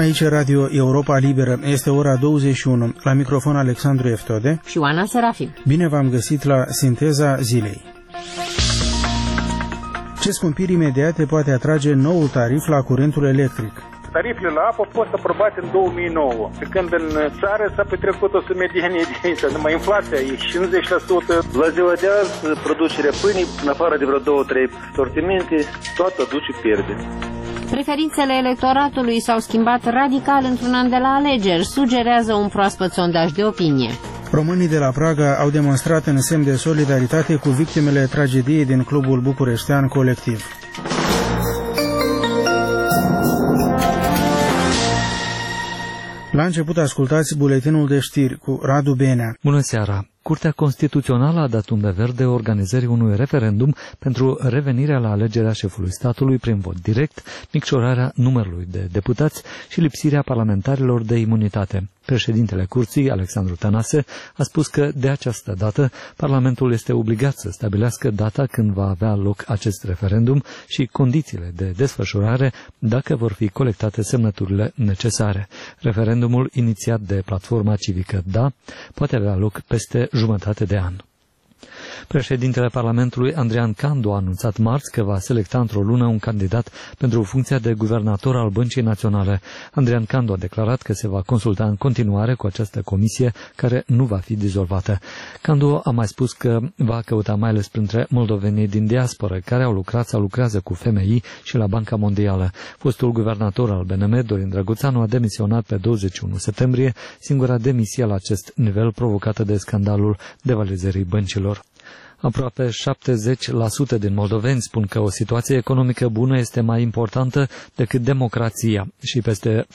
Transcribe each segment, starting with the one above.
Aici Radio Europa Liberă. Este ora 21. La microfon Alexandru Eftode și Oana Serafim. Bine v-am găsit la Sinteza Zilei. Ce scumpiri imediate poate atrage noul tarif la curentul electric? Tarifele la apă au fost aprobate în 2009, pe când în țară s-a petrecut o sumedenie de numai inflația e 50%. La ziua de azi, producerea pâinii, în afară de vreo 2-3 sortimente, toată aduce pierde. Preferințele electoratului s-au schimbat radical într-un an de la alegeri, sugerează un proaspăt sondaj de opinie. Românii de la Praga au demonstrat în semn de solidaritate cu victimele tragediei din clubul bucureștean Colectiv. La început ascultați buletinul de știri cu Radu Benea. Bună seara! Curtea Constituțională a dat undă verde organizării unui referendum pentru revenirea la alegerea șefului statului prin vot direct, micșorarea numărului de deputați și lipsirea parlamentarilor de imunitate. Președintele Curții, Alexandru Tănase, a spus că de această dată Parlamentul este obligat să stabilească data când va avea loc acest referendum și condițiile de desfășurare dacă vor fi colectate semnăturile necesare. Referendumul inițiat de platforma civică DA poate avea loc peste jumătate de an. Președintele Parlamentului, Andrian Candu, a anunțat marți că va selecta într-o lună un candidat pentru funcția de guvernator al Băncii Naționale. Andrian Candu a declarat că se va consulta în continuare cu această comisie, care nu va fi dizolvată. Candu a mai spus că va căuta mai ales printre moldovenii din diasporă, care au lucrat sau lucrează cu FMI și la Banca Mondială. Fostul guvernator al BNM, Dorin Drăguțanu, a demisionat pe 21 septembrie, singura demisie la acest nivel provocată de scandalul devalizării băncilor. Aproape 70% din moldoveni spun că o situație economică bună este mai importantă decât democrația și peste 75%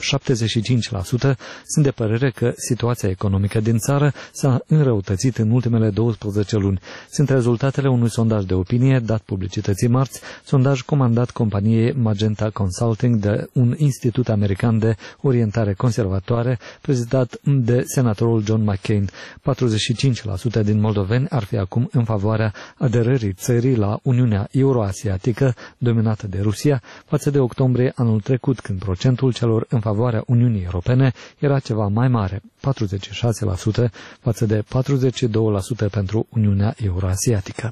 sunt de părere că situația economică din țară s-a înrăutățit în ultimele 12 luni. Sunt rezultatele unui sondaj de opinie dat publicității marți, sondaj comandat companiei Magenta Consulting de un institut american de orientare conservatoare, prezidat de senatorul John McCain. 45% din moldoveni ar fi acum în favoarea aderării țării la Uniunea Euroasiatică, dominată de Rusia, față de octombrie anul trecut, când procentul celor în favoarea Uniunii Europene era ceva mai mare, 46% față de 42% pentru Uniunea Euroasiatică.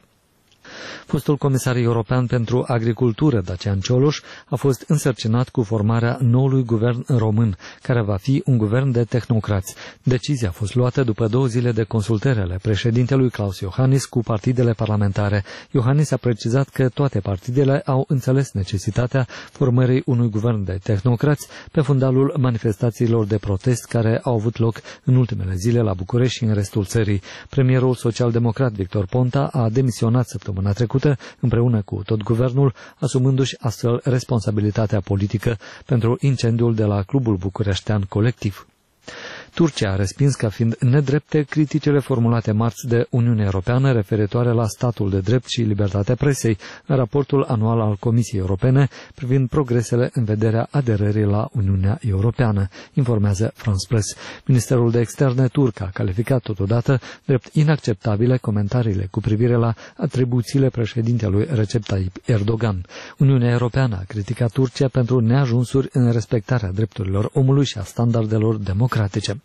Fostul comisar european pentru agricultură, Dacian Cioloș, a fost însărcinat cu formarea noului guvern român, care va fi un guvern de tehnocrați. Decizia a fost luată după 2 zile de consultări ale președintelui Klaus Iohannis cu partidele parlamentare. Iohannis a precizat că toate partidele au înțeles necesitatea formării unui guvern de tehnocrați pe fundalul manifestațiilor de protest care au avut loc în ultimele zile la București și în restul țării. Premierul social-democrat Victor Ponta a demisionat săptămâna trecută împreună cu tot guvernul, asumându-și astfel responsabilitatea politică pentru incendiul de la clubul bucureștean Colectiv. Turcia a respins ca fiind nedrepte criticile formulate marți de Uniunea Europeană referitoare la statul de drept și libertatea presei în raportul anual al Comisiei Europene privind progresele în vederea aderării la Uniunea Europeană, informează France Press. Ministerul de Externe turc a calificat totodată drept inacceptabile comentariile cu privire la atribuțiile președintelui Recep Tayyip Erdogan. Uniunea Europeană a criticat Turcia pentru neajunsuri în respectarea drepturilor omului și a standardelor democratice.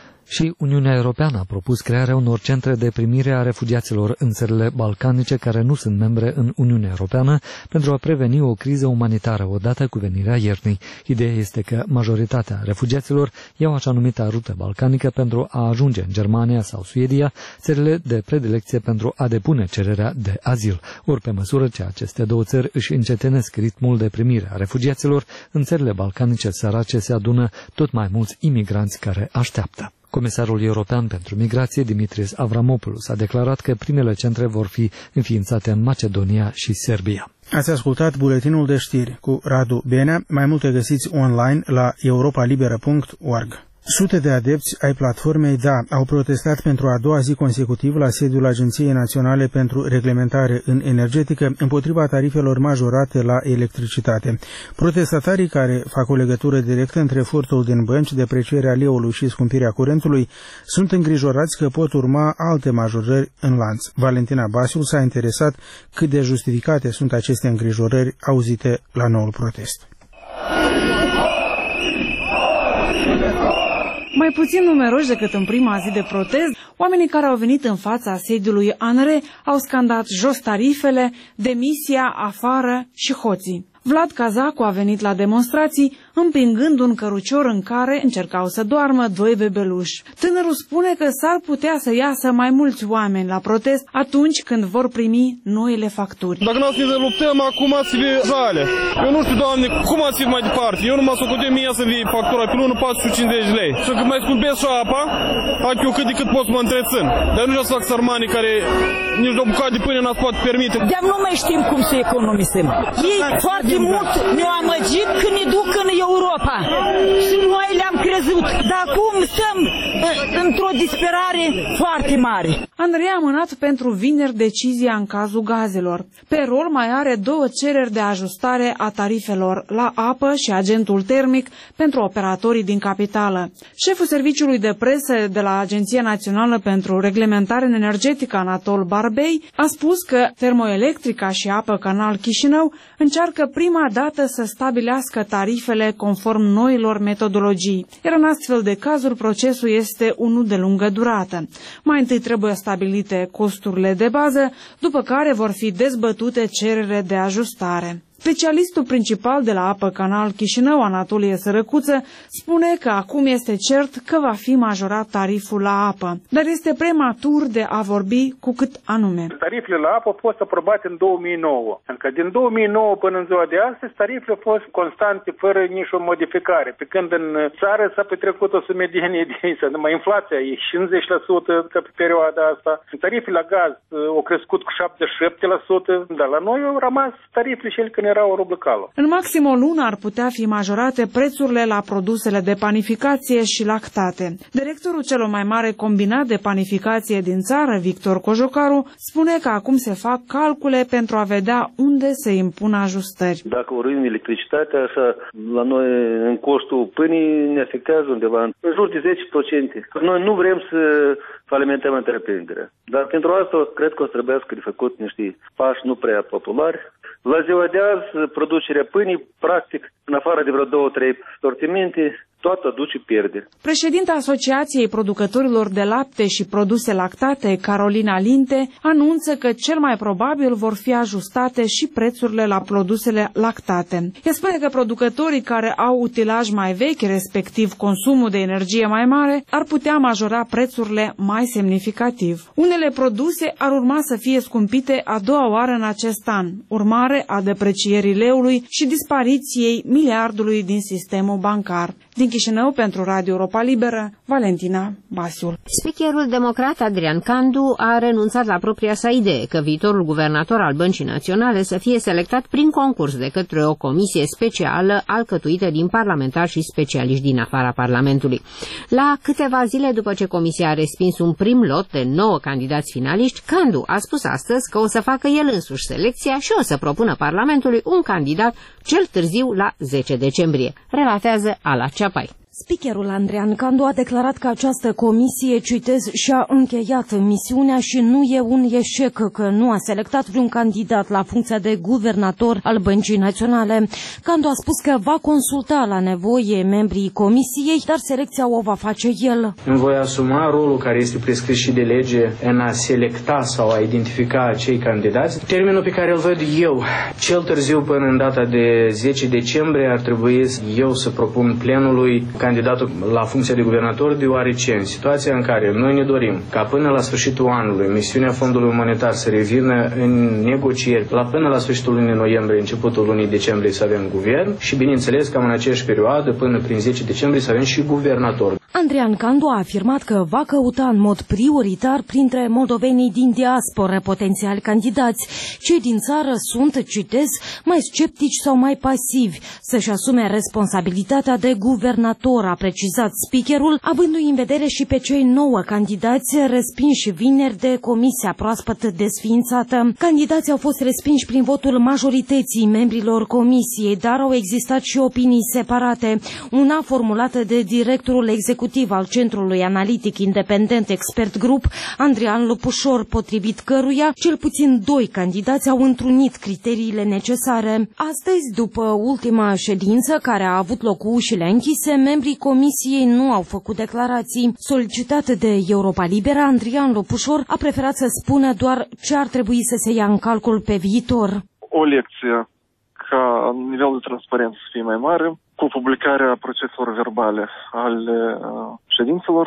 Și Uniunea Europeană a propus crearea unor centre de primire a refugiaților în țările balcanice care nu sunt membre în Uniunea Europeană pentru a preveni o criză umanitară odată cu venirea iernii. Ideea este că majoritatea refugiaților iau așa numita rută balcanică pentru a ajunge în Germania sau Suedia, țările de predilecție pentru a depune cererea de azil. Ori pe măsură ce aceste două țări își încetinesc ritmul de primire a refugiaților, în țările balcanice sărace se adună tot mai mulți imigranți care așteaptă. Comisarul european pentru migrație, Dimitris Avramopoulos, a declarat că primele centre vor fi înființate în Macedonia și Serbia. Ați ascultat buletinul de știri cu Radu Benea. Mai multe găsiți online la europalibera.org. Sute de adepți ai platformei DA au protestat pentru a doua zi consecutiv la sediul Agenției Naționale pentru Reglementare în Energetică împotriva tarifelor majorate la electricitate. Protestatarii, care fac o legătură directă între furtul din bănci, deprecierea leului și scumpirea curentului, sunt îngrijorați că pot urma alte majorări în lanț. Valentina Basiul s-a interesat cât de justificate sunt aceste îngrijorări auzite la noul protest. Mai puțin numeroși decât în prima zi de protest, oamenii care au venit în fața sediului ANRE au scandat jos tarifele, demisia, afară și hoții. Vlad Cazacu a venit la demonstrații împingând un cărucior în care încercau să doarmă doi bebeluși. Tânărul spune că s-ar putea să iasă mai mulți oameni la protest atunci când vor primi noile facturi. Dacă n-ați fi să luptăm, acum ați fi jale. Eu nu știu, Doamne, cum ați fi mai departe. Eu nu mă socotem mie să vii factura pe lună 450 lei. Și când mai scumpesc și apa, fac eu cât de cât pot să mă întrețin. Dar nu vreau să fac sărmanii care nici o bucată de pâine n-ați poate permite. De-am nu mai știm cum să economisim. Ei foarte mult ne-au amăgit când ne duc în Europa și noi le-am crezut, dar acum stăm într-o disperare foarte mare. ANRE a amânat pentru vineri decizia în cazul gazelor. Pe rol mai are două cereri de ajustare a tarifelor la apă și agentul termic pentru operatorii din capitală. Șeful serviciului de presă de la Agenția Națională pentru Reglementare Energetică, Anatol Barbei, a spus că Termoelectrica și Apă Canal Chișinău încearcă prima dată să stabilească tarifele conform noilor metodologii, iar în astfel de cazuri procesul este unul de lungă durată. Mai întâi trebuie stabilite costurile de bază, după care vor fi dezbătute cerere de ajustare. Specialistul principal de la Apă Canal Chișinău, Anatolie Sărăcuță, spune că acum este cert că va fi majorat tariful la apă, dar este prematur de a vorbi cu cât anume. Tarifele la apă au fost aprobate în 2009. Încă din 2009 până în ziua de astăzi, tarifele au fost constante, fără nicio modificare. Pe când în țară s-a petrecut o sumedenie de numai inflația e 50% pe perioada asta. Tarifele la gaz au crescut cu 77%, dar la noi au rămas tarifele cele când era o rublă cală. În maxim o lună ar putea fi majorate prețurile la produsele de panificație și lactate. Directorul celor mai mare combinat de panificație din țară, Victor Cojocaru, spune că acum se fac calcule pentru a vedea unde se impun ajustări. Dacă urmim electricitatea, așa, la noi în costul pâinii ne afectează undeva în jur de 10%. Noi nu vrem să falimentăm întreprinderea. Dar pentru asta cred că o să trebuiască de făcut niște pași nu prea populari. La ziua de azi, producerea pâinii, practic, în afară de vreo 2-3 sortimente, toată aduce pierderi. Președinta Asociației Producătorilor de Lapte și Produse Lactate, Carolina Linte, anunță că cel mai probabil vor fi ajustate și prețurile la produsele lactate. Ea spune că producătorii care au utilaj mai vechi, respectiv consumul de energie mai mare, ar putea majora prețurile mai semnificativ. Unele produse ar urma să fie scumpite a doua oară în acest an, urmare a deprecierii leului și dispariției miliardului din sistemul bancar. Din Chișinău, pentru Radio Europa Liberă, Valentina Basiul. Speakerul democrat Adrian Candu a renunțat la propria sa idee că viitorul guvernator al Băncii Naționale să fie selectat prin concurs de către o comisie specială alcătuită din parlamentari și specialiști din afara Parlamentului. La câteva zile după ce comisia a respins un prim lot de 9 candidați finaliști, Candu a spus astăzi că o să facă el însuși selecția și o să propună Parlamentului un candidat cel târziu la 10 decembrie, relatează Ala Ceapai. Speakerul Adrian Candu a declarat că această comisie, citez, și-a încheiat misiunea și nu e un eșec că nu a selectat vreun candidat la funcția de guvernator al Băncii Naționale. Candu a spus că va consulta la nevoie membrii comisiei, dar selecția o va face el. Îmi voi asuma rolul care este prescris și de lege în a selecta sau a identifica acei candidați. Termenul pe care îl văd eu, cel târziu până în data de 10 decembrie, ar trebui eu să propun plenului candidatul la funcția de guvernator, deoarece în situația în care noi ne dorim ca până la sfârșitul anului misiunea Fondului Monetar să revină în negocieri, până la sfârșitul lunii noiembrie, începutul lunii decembrie să avem guvern și, bineînțeles, cam în aceeași perioadă, până prin 10 decembrie, să avem și guvernator. Adrian Candu a afirmat că va căuta în mod prioritar printre moldovenii din diasporă potențiali candidați. Cei din țară sunt, citez, mai sceptici sau mai pasivi să-și asume responsabilitatea de guvernator, a precizat speakerul, avându-i în vedere și pe cei 9 candidați respinși vineri de comisia proaspăt desființată. Candidații au fost respinși prin votul majorității membrilor comisiei, dar au existat și opinii separate. Una formulată de directorul executiv executiv al Centrului Analitic Independent Expert Group, Andrian Lopușor, potrivit căruia cel puțin 2 candidați au întrunit criteriile necesare. Astăzi, după ultima ședință care a avut loc cu ușile închise, membrii comisiei nu au făcut declarații. Solicitat de Europa Liberă, Andrian Lopușor a preferat să spună doar ce ar trebui să se ia în calcul pe viitor. O lecție ca nivelul de transparență să fie mai mare, cu publicarea proceselor verbale ale ședințelor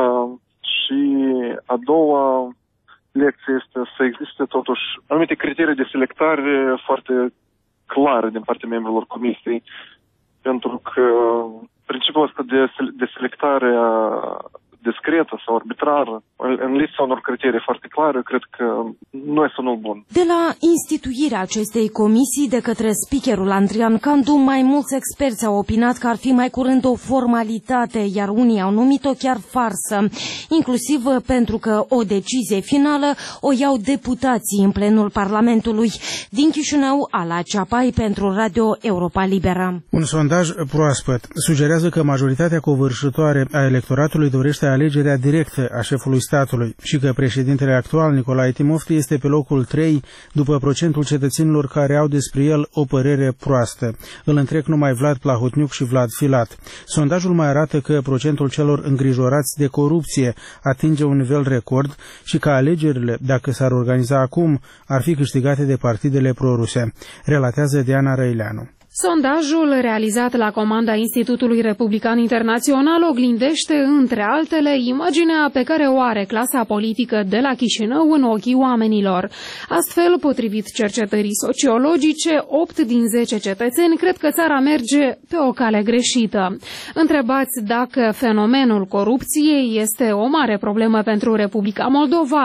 și a doua lecție este să existe totuși anumite criterii de selectare foarte clare din partea membrilor comisiei, pentru că principiul ăsta de selectare discretă sau arbitrară, în lipsa unor criterii foarte clare, cred că nu este unul bun. De la instituirea acestei comisii de către speakerul Andrian Candu, mai mulți experți au opinat că ar fi mai curând o formalitate, iar unii au numit-o chiar farsă, inclusiv pentru că o decizie finală o iau deputații în plenul Parlamentului. Din Chișinău, Ala Ceapai pentru Radio Europa Liberă. Un sondaj proaspăt sugerează că majoritatea covârșitoare a electoratului dorește alegerea directă a șefului statului și că președintele actual, Nicolae Timofti, este pe locul 3 după procentul cetățenilor care au despre el o părere proastă. Îl întrec numai Vlad Plahotniuc și Vlad Filat. Sondajul mai arată că procentul celor îngrijorați de corupție atinge un nivel record și că alegerile, dacă s-ar organiza acum, ar fi câștigate de partidele proruse, relatează Diana Răileanu. Sondajul realizat la comanda Institutului Republican Internațional oglindește, între altele, imaginea pe care o are clasa politică de la Chișinău în ochii oamenilor. Astfel, potrivit cercetării sociologice, 8 din 10 cetățeni cred că țara merge pe o cale greșită. Întrebați dacă fenomenul corupției este o mare problemă pentru Republica Moldova,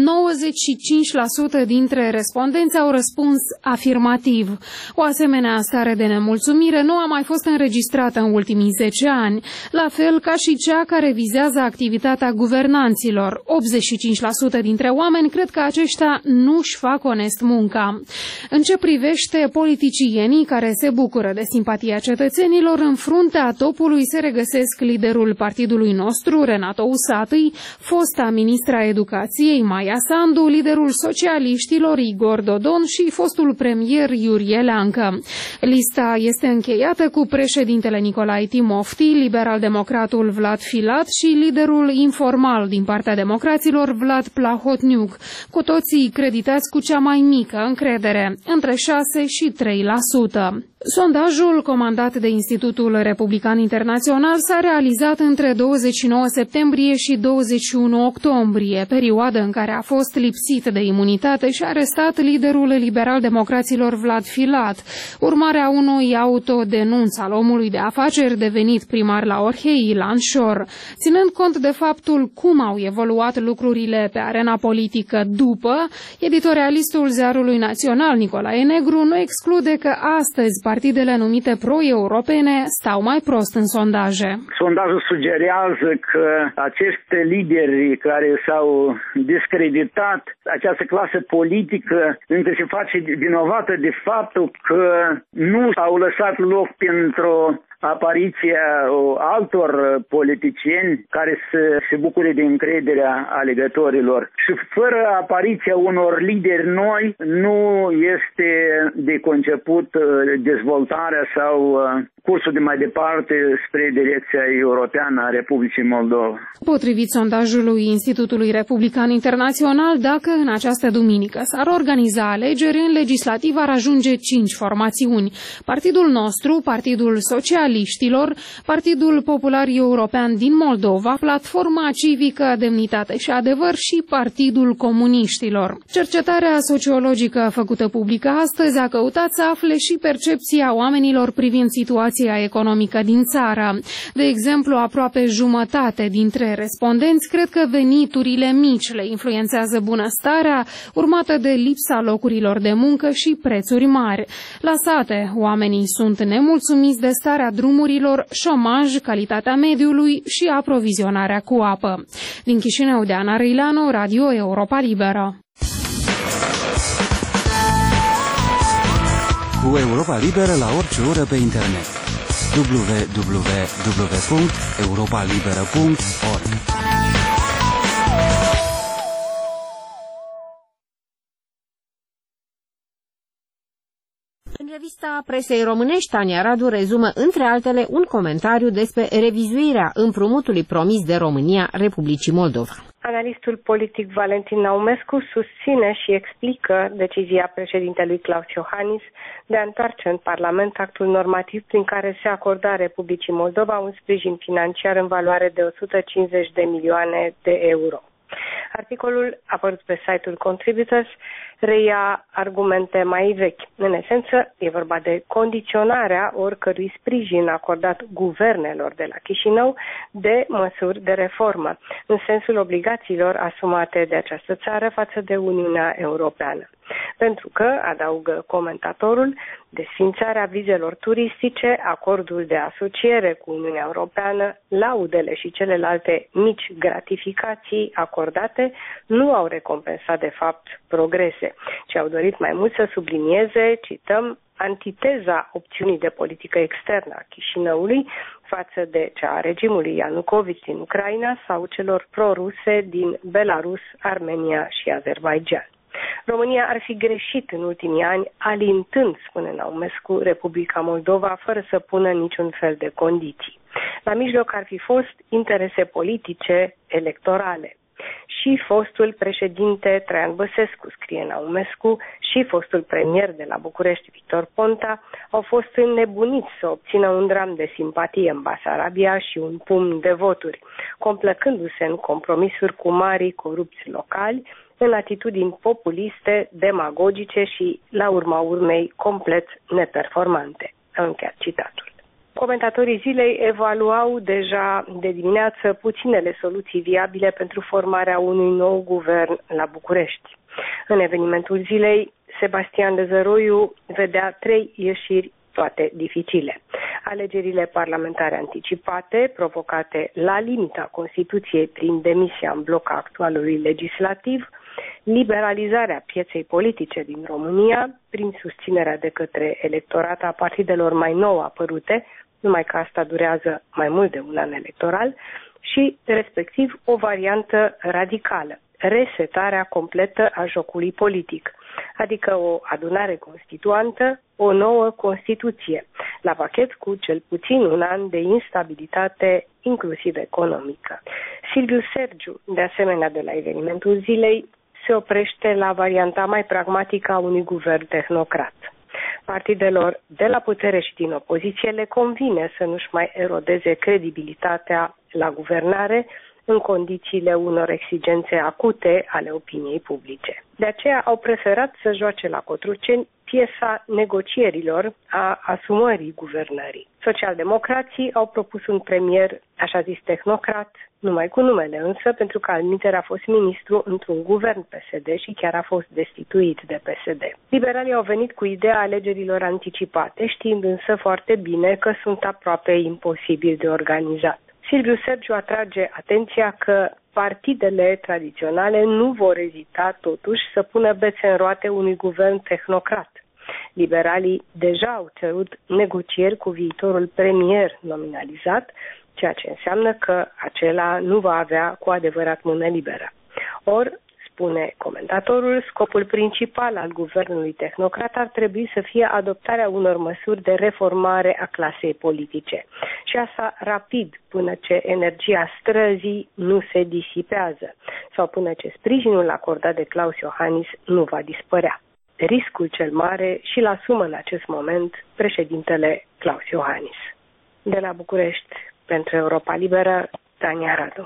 95% dintre respondenți au răspuns afirmativ. O asemenea stare de nemulțumire nu a mai fost înregistrată în ultimii 10 ani, la fel ca și cea care vizează activitatea guvernanților. 85% dintre oameni cred că aceștia nu își fac onest munca. În ce privește politicienii care se bucură de simpatia cetățenilor, în fruntea topului se regăsesc liderul partidului nostru, Renato Usatăi, fosta ministra educației, Maia Sandu, liderul socialiștilor, Igor Dodon și fostul premier Iurie Leancă. Lista este încheiată cu președintele Nicolae Timofti, liberal-democratul Vlad Filat și liderul informal din partea democraților Vlad Plahotniuc, cu toții creditați cu cea mai mică încredere, între 6 și 3%. Sondajul comandat de Institutul Republican Internațional s-a realizat între 29 septembrie și 21 octombrie, perioadă în care a fost lipsit de imunitate și arestat liderul liberal-democraților Vlad Filat, urmarea unui autodenunț al omului de afaceri devenit primar la Orhei, Ilan Șor. Ținând cont de faptul cum au evoluat lucrurile pe arena politică după, editorialistul Ziarului Național Nicolae Negru nu exclude că astăzi partidele numite pro-europene stau mai prost în sondaje. Sondajul sugerează că acești lideri care s-au discreditat, această clasă politică, încă se face vinovată de faptul că nu au lăsat loc pentru apariția altor politicieni care să se bucure de încrederea alegătorilor. Și fără apariția unor lideri noi, nu este de conceput dezvoltarea sau cursul de mai departe spre direcția europeană a Republicii Moldova. Potrivit sondajului Institutului Republican Internațional, dacă în această duminică s-ar organiza alegeri, în legislativ ar ajunge 5 formațiuni. Partidul nostru, Partidul Socialiștilor, Partidul Popular European din Moldova, Platforma Civică, Demnitate și Adevăr și Partidul Comuniștilor. Cercetarea sociologică făcută publică astăzi a căutat să afle și percepția oamenilor privind situația economică din țară. De exemplu, aproape jumătate dintre respondenți cred că veniturile mici le influențează bunăstarea, urmată de lipsa locurilor de muncă și prețuri mari. La sate, oamenii sunt nemulțumiți de starea drumurilor, șomaj, calitatea mediului și aprovizionarea cu apă. Din Chișinău, Diana Răileanu, Radio Europa Liberă. Cu Europa Liberă la orice oră pe internet. www.europalibera.org. În revista presei românești, Tania Radu rezumă, între altele, un comentariu despre revizuirea împrumutului promis de România Republicii Moldova. Analistul politic Valentin Naumescu susține și explică decizia președintelui Klaus Iohannis de a întoarce în Parlament actul normativ prin care se acorda Republicii Moldova un sprijin financiar în valoare de 150 de milioane de euro. Articolul apărut pe site-ul Contributors reia argumente mai vechi. În esență, e vorba de condiționarea oricărui sprijin acordat guvernelor de la Chișinău de măsuri de reformă, în sensul obligațiilor asumate de această țară față de Uniunea Europeană. Pentru că, adaugă comentatorul, desfințarea vizelor turistice, acordul de asociere cu Uniunea Europeană, laudele și celelalte mici gratificații acordate nu au recompensat de fapt progrese, ci au dorit mai mult să sublinieze, cităm, antiteza opțiunii de politică externă a Chișinăului față de cea a regimului Ianucovici din Ucraina sau celor pro-ruse din Belarus, Armenia și Azerbaidjan. România ar fi greșit în ultimii ani alintând, spune Naumescu, Republica Moldova fără să pună niciun fel de condiții. La mijloc ar fi fost interese politice electorale. Și fostul președinte Traian Băsescu, scrie Naumescu, și fostul premier de la București, Victor Ponta, au fost înnebuniți să obțină un dram de simpatie în Basarabia și un pumn de voturi, complăcându-se în compromisuri cu marii corupți locali, în atitudini populiste, demagogice și, la urma urmei, complet neperformante. Am încheiat citatul. Comentatorii zilei evaluau deja de dimineață puținele soluții viabile pentru formarea unui nou guvern la București. În evenimentul zilei, Sebastian Dezăroiu vedea 3 ieșiri toate dificile. Alegerile parlamentare anticipate, provocate la limita Constituției prin demisia în bloc a actualului legislativ, liberalizarea pieței politice din România, prin susținerea de către electorat a partidelor mai nou apărute, numai că asta durează mai mult de un an electoral, și, respectiv, o variantă radicală, resetarea completă a jocului politic, adică o adunare constituantă, o nouă Constituție, la pachet cu cel puțin un an de instabilitate, inclusiv economică. Silviu Sergiu, de asemenea de la evenimentul zilei, se oprește la varianta mai pragmatică a unui guvern tehnocrat. Partidelor de la putere și din opoziție le convine să nu-și mai erodeze credibilitatea la guvernare în condițiile unor exigențe acute ale opiniei publice. De aceea au preferat să joace la Cotroceni piesa negocierilor a asumării guvernării. Socialdemocrații au propus un premier, așa zis, tehnocrat, numai cu numele însă, pentru că alminteri a fost ministru într-un guvern PSD și chiar a fost destituit de PSD. Liberalii au venit cu ideea alegerilor anticipate, știind însă foarte bine că sunt aproape imposibil de organizat. Silviu Sergiu atrage atenția că partidele tradiționale nu vor ezita totuși să pună bețe în roate unui guvern tehnocrat. Liberalii deja au cerut negocieri cu viitorul premier nominalizat, ceea ce înseamnă că acela nu va avea cu adevărat mână liberă. Ori, spune comentatorul, scopul principal al guvernului tehnocrat ar trebui să fie adoptarea unor măsuri de reformare a clasei politice. Și asta rapid, până ce energia străzii nu se disipează sau până ce sprijinul acordat de Klaus Iohannis nu va dispărea. Riscul cel mare și-l asumă în acest moment președintele Klaus Iohannis. De la București, pentru Europa Liberă, Tania Radu.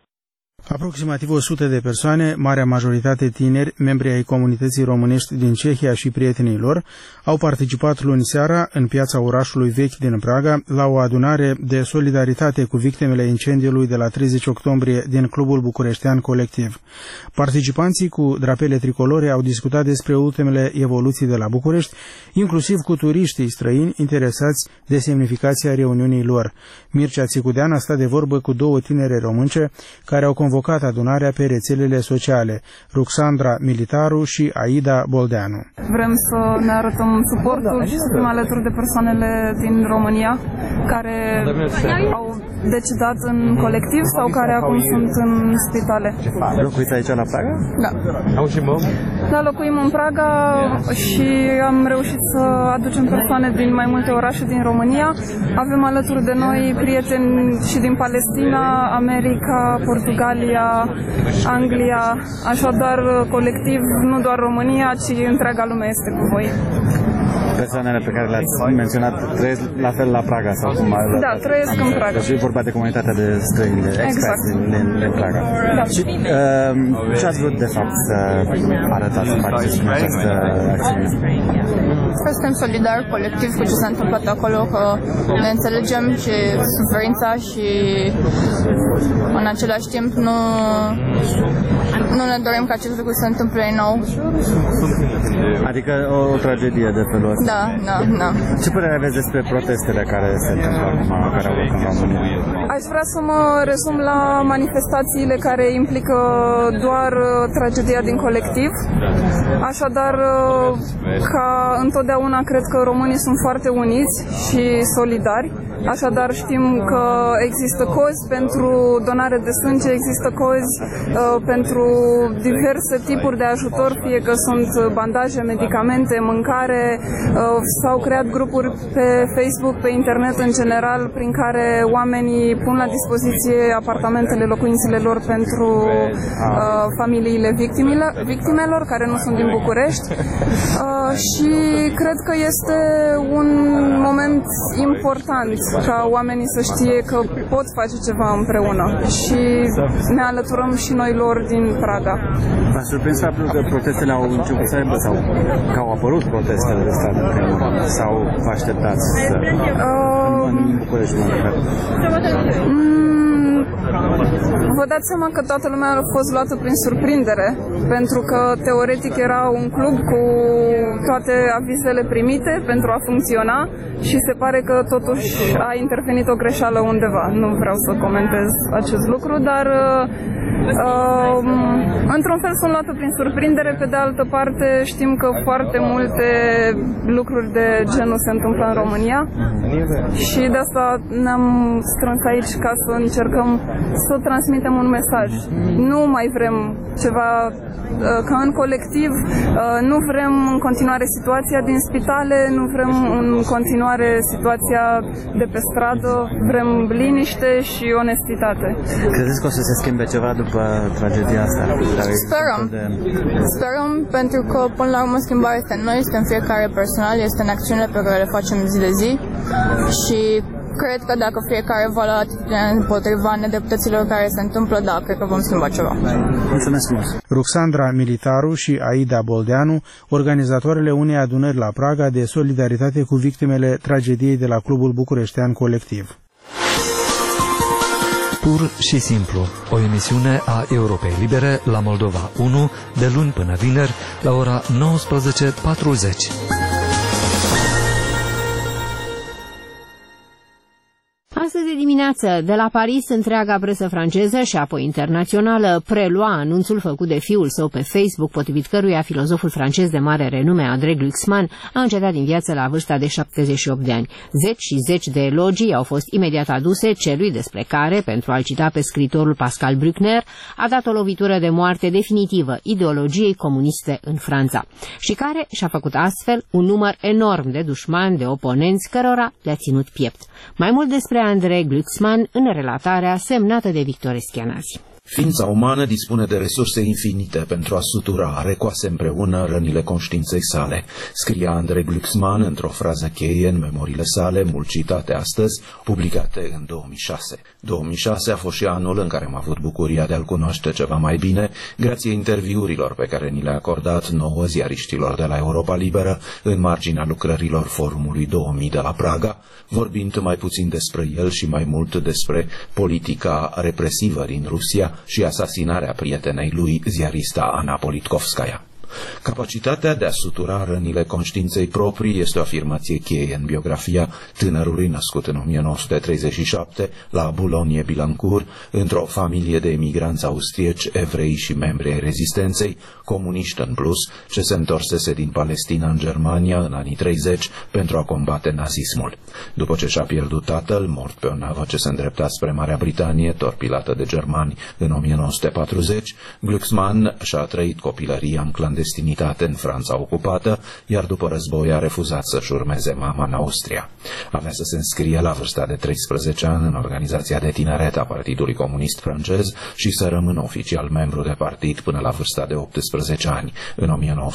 Aproximativ 100 de persoane, marea majoritate tineri, membri ai comunității românești din Cehia și prietenii lor, au participat luni seara în piața orașului vechi din Praga la o adunare de solidaritate cu victimele incendiului de la 30 octombrie din Clubul Bucureștean Colectiv. Participanții cu drapele tricolore au discutat despre ultimele evoluții de la București, inclusiv cu turiștii străini interesați de semnificația reuniunii lor. Mircea Țicudean a stat de vorbă cu 2 tinere românce care au convocat adunarea pe rețelele sociale, Ruxandra Militaru și Aida Boldeanu. Vrem să ne arătăm suportul și să fim alături de persoanele din România care au decedat în colectiv sau care acum sunt în spitale. Locuiți aici la Praga? Da. Da, locuim în Praga și am reușit să aducem persoane din mai multe orașe din România. Avem alături de noi prieteni și din Palestina, America, Portugalia, Anglia, așadar colectiv nu doar România, ci întreaga lume este cu voi. Persoanele pe care le-ați menționat trăiesc la fel la Praga sau cum? Da, trăiesc în Praga. Deci e vorba de comunitatea de străini, de experți din Praga. Da. Și ce ați vrut de fapt să arătați, să faceți în această acțiune? Că suntem solidari, colectiv cu ce s-a întâmplat acolo, că ne înțelegem și suferința și în același timp nu ne dorim ca acest lucru să se întâmple din nou. Adică o tragedie de felul ăsta. Da. Ce părere aveți despre protestele care se întâmplă acum, care au loc în România? Aș vrea să mă rezum la manifestațiile care implică doar tragedia din colectiv. Așadar, ca întotdeauna, cred că românii sunt foarte uniți și solidari. Așadar, știm că există cozi pentru donare de sânge, există cozi pentru diverse tipuri de ajutor, fie că sunt bandaje, medicamente, mâncare. S-au creat grupuri pe Facebook, pe internet în general, prin care oamenii pun la dispoziție apartamentele, locuințele lor pentru familiile victimelor, care nu sunt din București. Și cred că este un moment important ca oamenii să știe că pot face ceva împreună și ne alăturăm și noi lor din Praga. V-a surprins faptul că protestele au început să aibă sau că au apărut protestele de stat în primul rând sau vă așteptați în București? Vă dați seama că toată lumea a fost luată prin surprindere, pentru că teoretic era un club cu toate avizele primite pentru a funcționa și se pare că totuși a intervenit o greșeală undeva. Nu vreau să comentez acest lucru, dar într-un fel sunt luată prin surprindere, pe de altă parte știm că foarte multe lucruri de genul se întâmplă în România și de asta ne-am strâns aici ca să încercăm să transmitem un mesaj. Nu mai vrem ceva ca în colectiv, nu vrem în continuare situația din spitale, nu vrem în continuare situația de pe stradă, vrem liniște și onestitate. Credeți că o să se schimbe ceva după tragedia asta? Sperăm, pentru că până la urmă schimbarea este în noi, este în fiecare personal, este în acțiunile pe care le facem zi de zi și cred că dacă fiecare va lua atitudine împotriva nedreptăților care se întâmplă, da, cred că vom schimba ceva. Mulțumesc mult! Ruxandra Militaru și Aida Boldeanu, organizatoarele unei adunări la Praga de solidaritate cu victimele tragediei de la Clubul Bucureștean Colectiv. Pur și simplu, o emisiune a Europei Libere la Moldova 1, de luni până vineri, la ora 19:40. Astăzi dimineață, de la Paris, întreaga presă franceză și apoi internațională prelua anunțul făcut de fiul său pe Facebook, potrivit căruia filozoful francez de mare renume, André Glucksmann, a încetat din viață la vârsta de 78 de ani. Zeci și zeci de elogii au fost imediat aduse celui despre care, pentru a-l cita pe scriitorul Pascal Bruckner, a dat o lovitură de moarte definitivă ideologiei comuniste în Franța și care și-a făcut astfel un număr enorm de dușmani, de oponenți, cărora le-a ținut piept. Mai mult despre André Glucksmann în relatarea semnată de Victor Schianazi. Ființa umană dispune de resurse infinite pentru a sutura, recoase împreună rănile conștiinței sale, scria André Glucksmann într-o frază cheie în memoriile sale, mult citate astăzi, publicate în 2006. 2006 a fost și anul în care am avut bucuria de a-l cunoaște ceva mai bine, grație interviurilor pe care ni le-a acordat nouă ziariștilor de la Europa Liberă în marginea lucrărilor Forumului 2000 de la Praga, vorbind mai puțin despre el și mai mult despre politica represivă din Rusia și asasinarea prietenei lui, ziarista Ana Politkovskaya. Capacitatea de a sutura rănile conștiinței proprii este o afirmație cheie în biografia tânărului născut în 1937 la Boulogne-Billancourt, într-o familie de emigranți austrieci, evrei și membri ai rezistenței, comuniști în plus, ce se întorsese din Palestina în Germania în anii 30 pentru a combate nazismul. După ce și-a pierdut tatăl, mort pe o navă ce se îndrepta spre Marea Britanie, torpilată de germani în 1940, Glucksmann și-a trăit copilăria în clandestinitate în Franța ocupată, iar după război a refuzat să-și urmeze mama în Austria. Avea să se înscrie la vârsta de 13 ani în organizația de tineret a Partidului Comunist francez și să rămână oficial membru de partid până la vârsta de 18 ani, în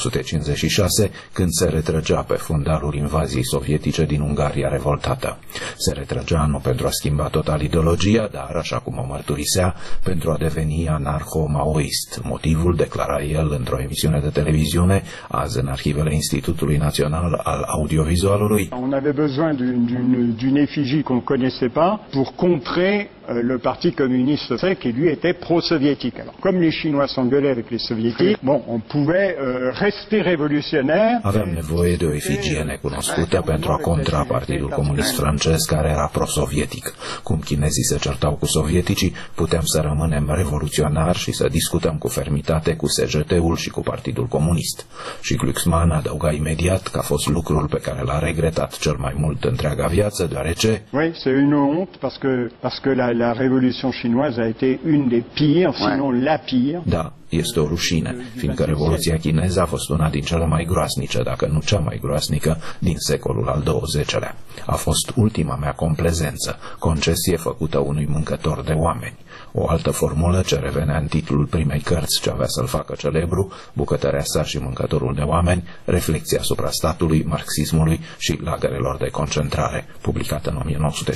1956, când se retrăgea pe fundalul invaziei sovietice din Ungaria revoltată. Se retrăgea nu pentru a schimba total ideologia, dar, așa cum o mărturisea, pentru a deveni anarho-maoist. Motivul, declara el într-o emisiune de televiziune, azi în arhivele Institutului Național al Audiovizualului. On avait besoin d'une effigie qu'on ne connaissait pas pour contrer le Parti communiste français qui lui était pro-soviétique. Alors, comme les Chinois s'engueulaient avec les soviétiques, bon, on pouvait rester révolutionnaire. Aveam nevoie de o efigie necunoscută pentru a contra Partidul Comunist francez care era pro-sovietic. Cum chinezii se certau cu sovieticii, puteam să rămânem revoluționari și să discutăm cu fermitate cu SGT-ul și cu Partidul Comunist. Și Glucksmann adăuga imediat că a fost lucrul pe care l-a regretat cel mai mult întreaga viață, deoarece... Oui, c'est une honte parce que la révolution chinoise a été une des pires, sinon la pire. Da, este o rușine, fiindcă Revoluția chineză a fost una din cele mai groasnice, dacă nu cea mai groasnică, din secolul al XX-lea. A fost ultima mea complezență, concesie făcută unui mâncător de oameni. O altă formulă ce revenea în titlul primei cărți ce avea să-l facă celebru, Bucătărea sa și mâncătorul de oameni, reflecția asupra statului, marxismului și lagărelor de concentrare, publicată în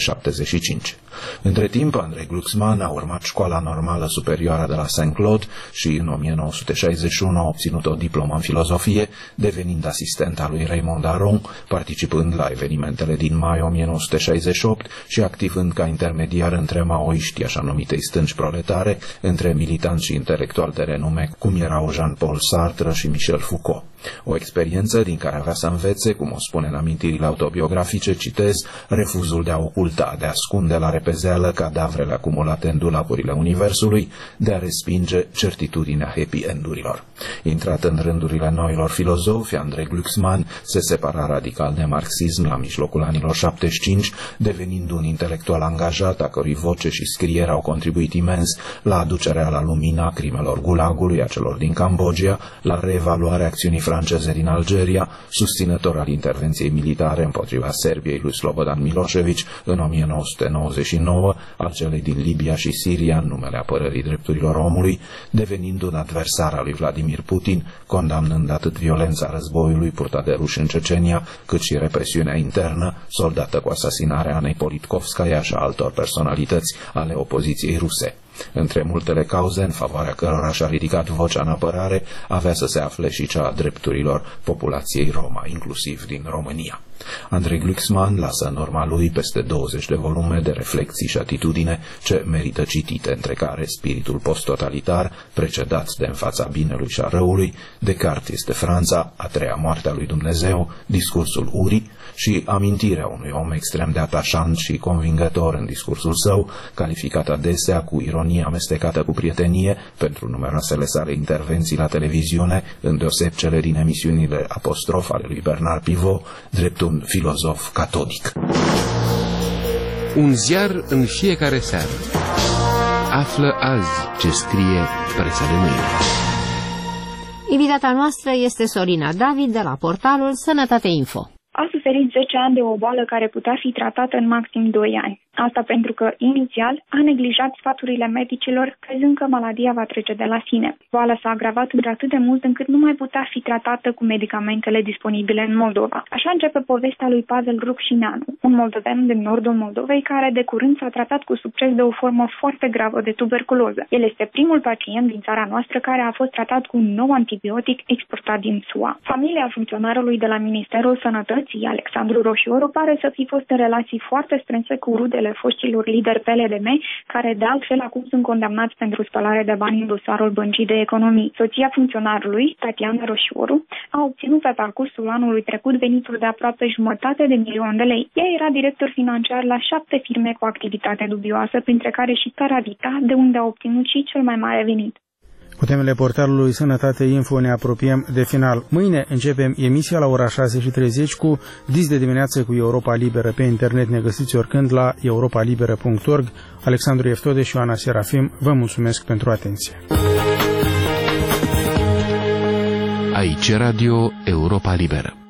1975. Între timp, Andrei Glucksmann a urmat școala normală superioară de la Saint-Claude și în 1961 a obținut o diplomă în filozofie, devenind asistent al lui Raymond Aron, participând la evenimentele din mai 1968 și activând ca intermediar între maoiști, așa numitei stânci proletare, între militanți și intelectuali de renume, cum erau Jean-Paul Sartre și Michel Foucault. O experiență din care avea să învețe, cum o spune în amintirile autobiografice, citez, refuzul de a oculta, de a ascunde la repezeală cadavrele acumulate în dulapurile universului, de a respinge certitudinea happy end-urilor. Intrat în rândurile noilor filozofi, Andrei Glucksmann se separa radical de marxism la mijlocul anilor 75, devenind un intelectual angajat, a cărui voce și scriere au contribuit imens la aducerea la lumina crimelor Gulagului, a celor din Cambodgia, la reevaluarea acțiunii franceze din Algeria, susținător al intervenției militare împotriva Serbiei lui Slobodan Milosevic în 1999, al celei din Libia și Siria în numele apărării drepturilor omului, devenind un adversar al lui Vladimir Putin, condamnând atât violența războiului purtat de ruși în Cecenia, cât și represiunea internă, soldată cu asasinarea Anei Politkovskaya și a altor personalități ale opoziției ruse. Între multele cauze în favoarea cărora și-a ridicat vocea în apărare, avea să se afle și cea a drepturilor populației Roma, inclusiv din România. Andrei Glucksmann lasă în urma lui peste 20 de volume de reflexii și atitudine ce merită citite, între care Spiritul post-totalitar, precedat de În fața binelui și a răului, Descartes este Franța, a treia moarte a lui Dumnezeu, Discursul urii și Amintirea unui om extrem de atașant și convingător în discursul său, calificat adesea cu ironie amestecată cu prietenie pentru numeroasele sale intervenții la televiziune, îndeoseb cele din emisiunile Apostrof ale lui Bernard Pivot, drept un filozof catolic. Un ziar în fiecare seară. Află azi ce scrie presa de mâine. Invitata noastră este Sorina David de la portalul Sănătate Info. A suferit 10 ani de o boală care putea fi tratată în maxim 2 ani. Asta pentru că, inițial, a neglijat sfaturile medicilor, crezând că maladia va trece de la sine. Boala s-a agravat într-atât de mult încât nu mai putea fi tratată cu medicamentele disponibile în Moldova. Așa începe povestea lui Pavel Rupșineanu, un moldovean din nordul Moldovei care de curând s-a tratat cu succes de o formă foarte gravă de tuberculoză. El este primul pacient din țara noastră care a fost tratat cu un nou antibiotic exportat din SUA. Familia funcționarului de la Ministerul Sănătății, Alexandru Roșioru, pare să fi fost în relații foarte strânse cu rudele ale foștilor lideri PLDM, care de altfel acum sunt condamnați pentru spălare de bani în dosarul Băncii de Economii. Soția funcționarului, Tatiana Roșioru, a obținut pe parcursul anului trecut venituri de aproape 500.000 de lei. Ea era director financiar la 7 firme cu activitate dubioasă, printre care și Taravita, de unde a obținut și cel mai mare venit. Cu temele portalului Sănătate Info ne apropiem de final. Mâine începem emisia la ora 6:30 cu Dis de dimineață cu Europa Liberă. Pe internet ne găsiți oricând la europalibera.org. Alexandru Eftode și Ioana Serafim, vă mulțumesc pentru atenție. Aici Radio Europa Liberă.